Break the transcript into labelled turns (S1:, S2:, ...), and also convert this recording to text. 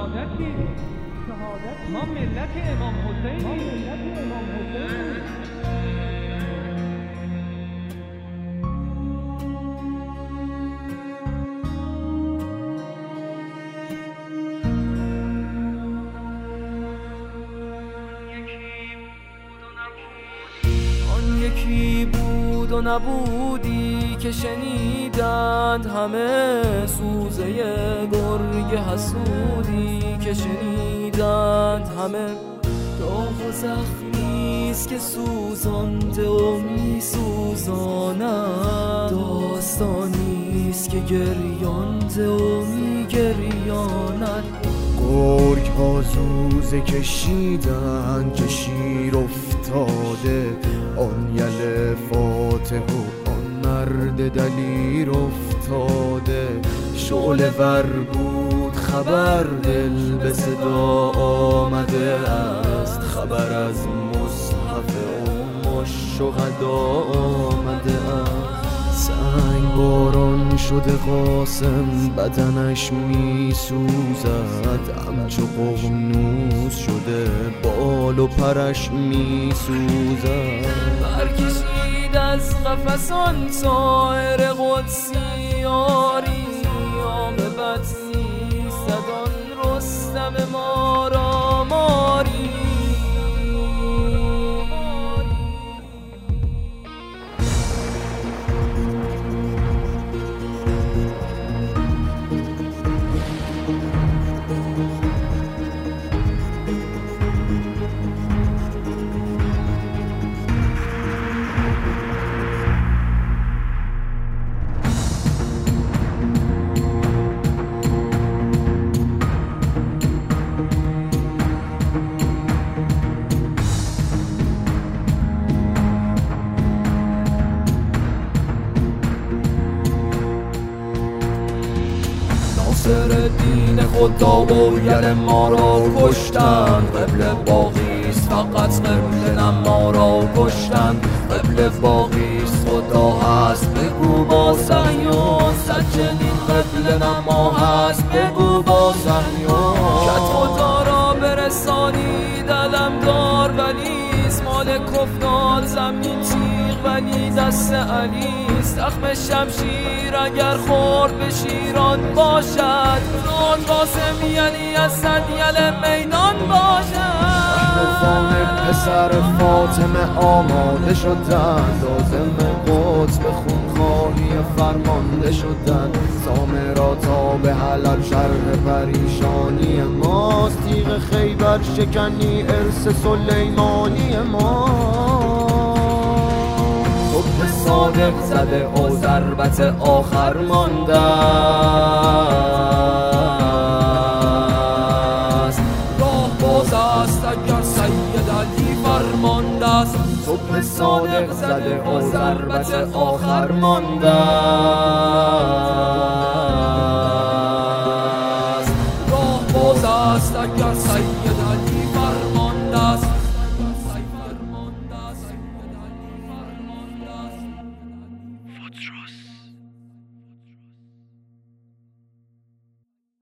S1: شهادتی ما ملت امام حسینی.
S2: یکی بود و نبودی که شنیدند همه، سوزه گرگ حسودی که شنیدند همه. داغ و زخمیست که سوزانده و می سوزاند، داستانیست که گریانده و می گریاند.
S3: گرگ ها زوزه کشیدن که شیر افتاده، آن یل فاتح و آن مرد دلیر افتاده. شعله ور بود خبر، دل به صدا آمده است، خبر از مصحف ام الشهدا آمده است. سنگ باران شده قاسم، بدنش می سوزد، همچو ققنوس شده بال و پرش می سوزد.
S2: برکشید از قفسان طائر قدسی یاری، عاقبت نیست آن رستم مارا ماری. دین خدا و یل ما را کشتند، قبل باقیست فقط قبل ما را کشتند. قبل باقیست خدا هست بگو با صهیون، سجدین قبل ما هست بگو با صهیون. کت خدا را برسانی دلم دار ولی، مال کفتار زمین تیغ ولی دست علی. زخم شمشیر اگر خورد به شیران باشد، راد قاسم یعنی اسد یل میدان باشد.
S3: رفان پسر فاطمه آماده شدند، لازم قدس به خونخواهی فرمانده شدند. سامرا تا به حلب شرح پریشانی ماست، تیغ خیبر شکنی ارث سلیمانی ما.
S2: صبح صادق زده و ضربت آخر مانده است، راه باز است اگر سید علی فرمانده است. صبح صادق زده و ضربت آخر مانده است، راه باز است اگر سید